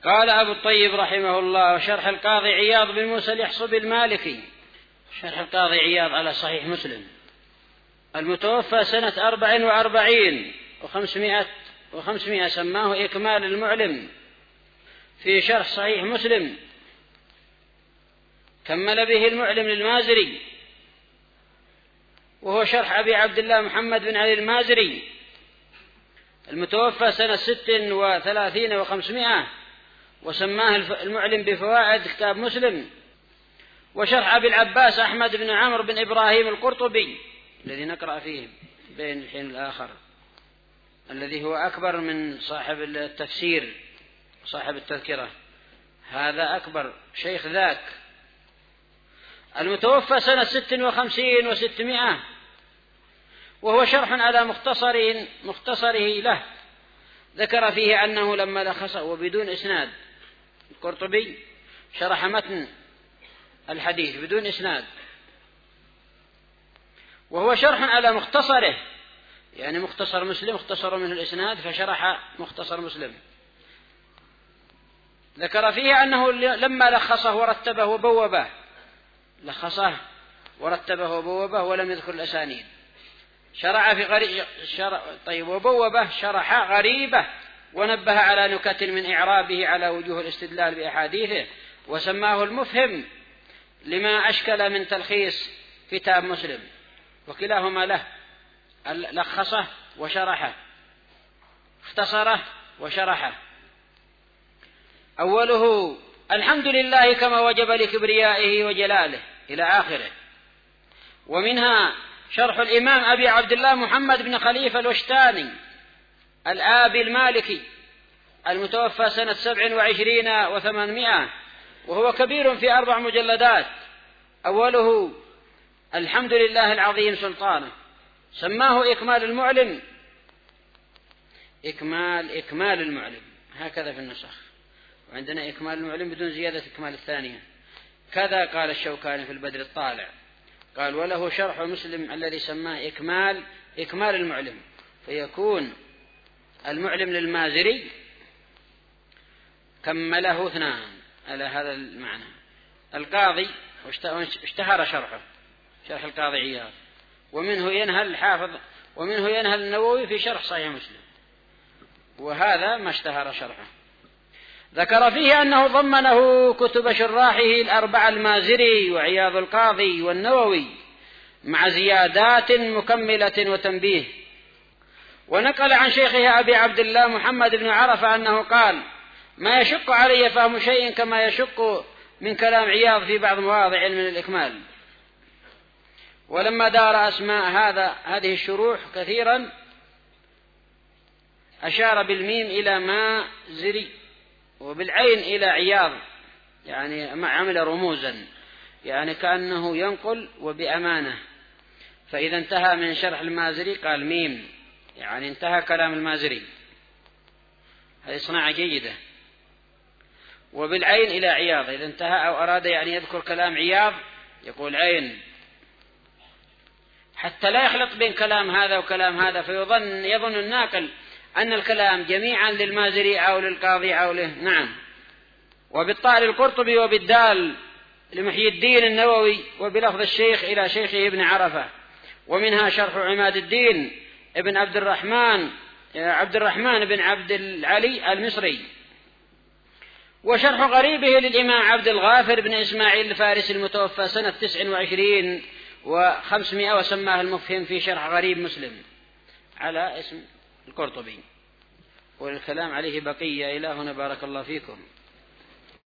قال أبو الطيب رحمه الله: شرح القاضي عياض بن موسى اليحصبي المالكي، شرح القاضي عياض على صحيح مسلم، المتوفى سنة 44 و500، سماه إكمال المعلم في شرح صحيح مسلم، كمل به المعلم للمازري، وهو شرح أبي عبد الله محمد بن علي المازري، المتوفى سنة 36 و500، وسماه المعلم بفوائد كتاب مسلم. وشرح أبي العباس أحمد بن عمرو بن إبراهيم القرطبي الذي نقرأ فيه بين الحين والآخر، الذي هو أكبر من صاحب التفسير صاحب التذكرة، هذا أكبر شيخ ذاك، المتوفى سنة 56 و600، وهو شرح على مختصره له، ذكر فيه أنه لما لخص وبدون إسناد، القرطبي شرح متن الحديث بدون إسناد، وهو شرح على مختصره، يعني مختصر مسلم اختصر منه الإسناد فشرح مختصر مسلم، ذكر فيه أنه لما لخصه ورتبه وبوبه، لخصه ورتبه وبوبه ولم يذكر الأسانيد، شرع في طيب وبوبه شرح غريبة، ونبه على نكت من إعرابه على وجوه الاستدلال بأحاديثه، وسماه المفهم لما أشكل من تلخيص كتاب مسلم، وكلاهما له، لخصه وشرحه، اختصره وشرحه. أوله: الحمد لله كما وجب لكبريائه وجلاله، إلى آخره. ومنها شرح الإمام أبي عبد الله محمد بن خليفة الوشتاني الآبي المالكي، المتوفى سنة 27 و800، وهو كبير في 4 مجلدات. أوله: الحمد لله العظيم سلطانه، سماه إكمال المعلم، إكمال المعلم، هكذا في النسخ، وعندنا إكمال المعلم بدون زيادة إكمال الثانية، كذا قال الشوكاني في البدر الطالع، قال: وله شرح مسلم الذي سماه إكمال المعلم، فيكون المعلم للمازري كمله 2 على هذا المعنى. القاضي اشتهر شرح القاضي عياض، ومنه ينهى الحافظ، ومنه ينهى النووي في شرح صحيح مسلم، وهذا ما اشتهر شرحه. ذكر فيه أنه ضمنه كتب شراحه 4 المازري وعياض القاضي والنووي مع زيادات مكملة وتنبيه. ونقل عن شيخه أبي عبد الله محمد بن عرفة أنه قال: ما يشق علي فهم شيء كما يشق من كلام عياض في بعض مواضع من الإكمال. ولما دار أسماء هذه الشروح كثيرا أشار بالميم إلى مازري وبالعين إلى عياض، يعني ما عمل رموزا، يعني كأنه ينقل وبأمانة، فإذا انتهى من شرح المازري قال ميم، يعني انتهى كلام المازري، هذه صناعة جيدة. وبالعين إلى عياض، إذا انتهى أو أراد يعني يذكر كلام عياض يقول عين، حتى لا يخلط بين كلام هذا وكلام هذا، يظن الناقل أن الكلام جميعا للمازري أو للقاضي أو له. نعم. وبالطاء للقرطبي، وبالدال لمحيي الدين النووي، وبلفظ الشيخ إلى شيخه ابن عرفة. ومنها شرح عماد الدين ابن عبد الرحمن بن عبد العلي المصري، وشرح غريبه للإمام عبد الغافر بن إسماعيل الفارسي المتوفى سنة 29 و500، وسماه المفهم في شرح غريب مسلم على اسم القرطبي. والكلام عليه بقية. إلى هنا بارك الله فيكم.